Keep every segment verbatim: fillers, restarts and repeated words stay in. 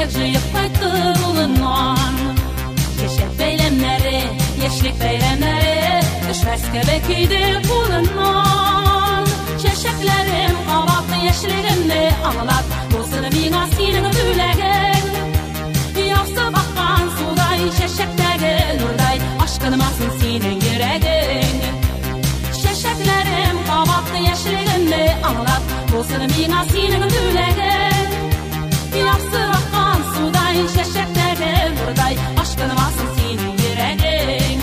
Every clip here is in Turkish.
Şeşek jıyıp kaytı bulunman Şeşek beylemleri, yeşlik beylemleri Düşmez kebekiydi bulunman Şeşeklerim qabatlı yeşligimni anlat Dostunu bina senin tülegin Yoksa bakkan suday şeşektegi nurday Aşkınmasın senin yüregin Şeşeklerim qabatlı yeşligimni anlat Dostunu bina senin tülegin Yoksa bakkan suday şeşektegi nurday Aşkınmasın senin yüregin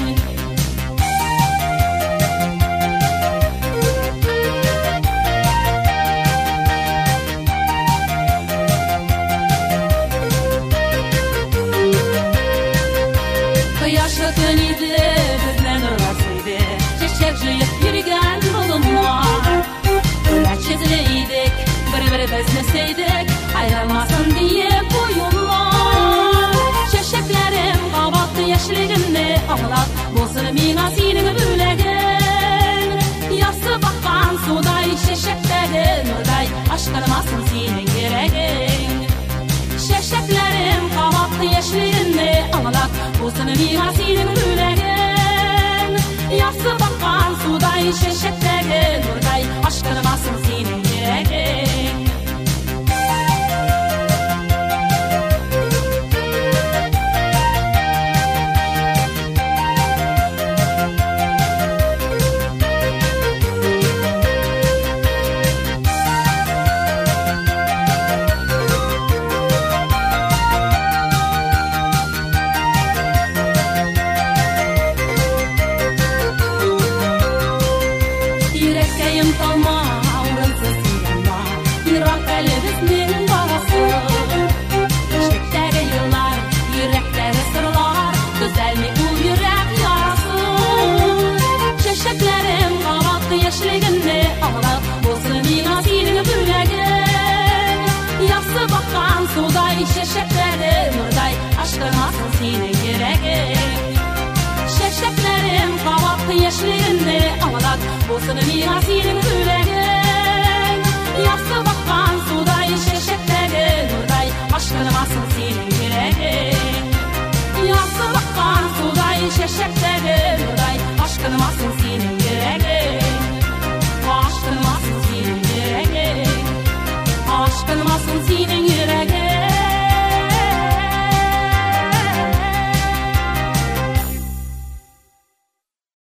Yaşlıkın idi, bizden ırlasıydı Çeşek jıyıp yürügen bulunlar Öyle çiziliydik, bir bir bezmeseydik Ayrılmasın diye boyunlar Çeşeklerim qabatlı yeşligimni anlat Bolsun mina senin bülegin Yası bakkan suday şeşektegi nurday Aşkınmasın senin geregin Şeşeklerim qabatlı yeşligimni anlat Bolsun mina senin bülegin Yası bakkan suday şeşektegi nurday Aşkınmasın senin geregin Yeşligimni anlat Bolsun mina senin bülegin Yası bakkan suday şeşektegi nurday Aşkınmasın senin geregin Şeşeklerim qabatlı yeşligimni anlat Bolsun mina senin bülegin Yası bakkan suday şeşektegi nurday Aşkınmasın